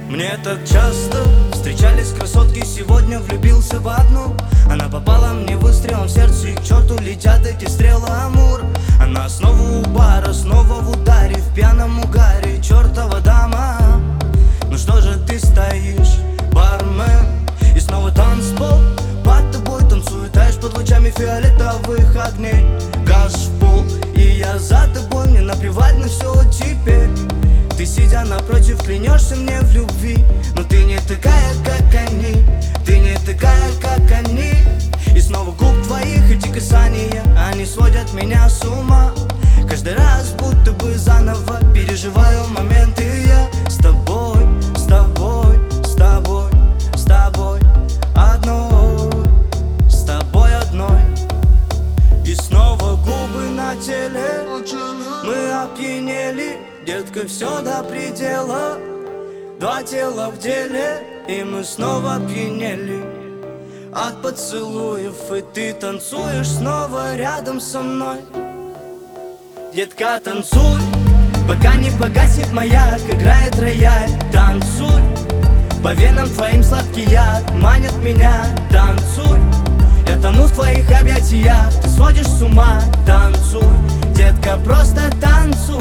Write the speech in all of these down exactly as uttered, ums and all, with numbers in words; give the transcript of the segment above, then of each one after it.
Мне так часто встречались красотки, сегодня влюбился в одну. Она попала мне выстрелом в сердце, и к черту летят эти стрелы, Амур. Она снова у бара, снова в ударе, в пьяном угаре, чертова дама. Ну что же ты стоишь, бармен? И снова танцпол, под тобой танцует, таешь под лучами фиолетовых огней. Газ в пол, и я за тобой, мне наплевать на все теперь. Ты, сидя напротив, клянешься мне в любви, но ты не такая, как они, ты не такая, как они. И снова губ твоих эти касания, они сводят меня с ума. Каждый раз будто бы заново переживаю моменты я с тобой, с тобой, с тобой, с тобой одной, с тобой одной. И снова губы на теле, мы опьянели. Детка, все до предела, два тела в деле, и мы снова опьянели от поцелуев, и ты танцуешь снова рядом со мной. Детка, танцуй, пока не погасит маяк, играет рояль. Танцуй, по венам твоим сладкий яд манит меня. Танцуй, я тону в твоих объятиях, ты сводишь с ума. Танцуй, детка, просто танцуй.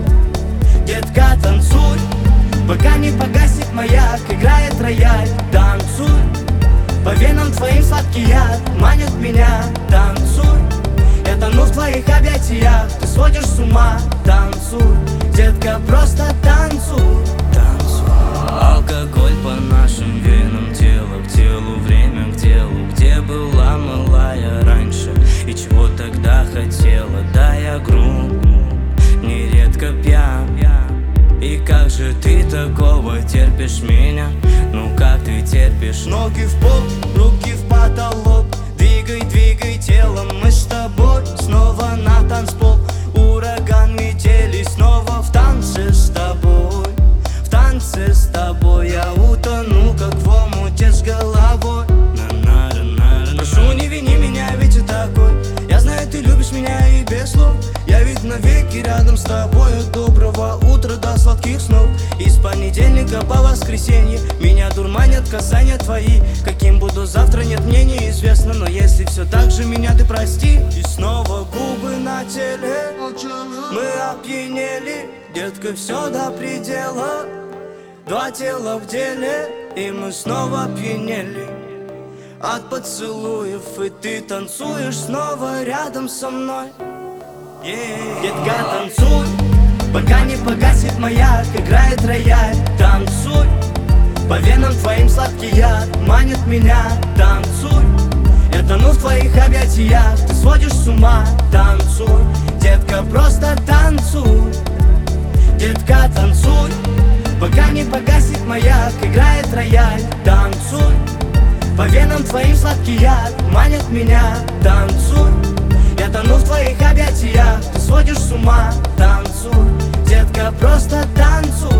Детка, танцуй, пока не погасит маяк, играет рояль. Танцуй, по венам твоим сладкий яд манит меня. Танцуй, я тону в твоих объятиях, ты сводишь с ума. Танцуй, детка, просто танцуй. Танцуй. Алкоголь по нашим венам, тело к телу, время к делу. Где была малая раньше и чего тогда хотела? Да, я груб, нередко пьян. И как же ты такого терпишь меня? Ну как ты терпишь? Ноги в пол, руки в потолок, двигай, двигай телом. Мы с тобой снова на танцпол, ураган метели, снова в танце с тобой. В танце с тобой я утону, как в омуте с головой. Прошу, не вини меня, ведь я такой. Я знаю, ты любишь меня и без слов. Я ведь навеки рядом с тобой. Доброго утра до сладких снов. И с понедельника по воскресенье меня дурманят касания твои. Каким буду завтра, нет, мне неизвестно. Но если все так же, меня ты прости. И снова губы на теле, мы опьянели. Детка, все до предела, два тела в деле, и мы снова опьянели от поцелуев, и ты танцуешь снова рядом со мной. Yeah. Детка, танцуй, пока не погасит маяк, играет рояль. Танцуй, по венам твоим сладкий яд манит меня. Танцуй, я тону в твоих объятиях, ты сводишь с ума. Танцуй, детка, просто танцуй. Детка, танцуй, пока не погасит маяк, играет рояль. Танцуй, по венам твоим сладкий яд манит меня. Танцуй, я тону в твоих объятиях, ты сводишь с ума. Танцуй, детка, просто танцуй.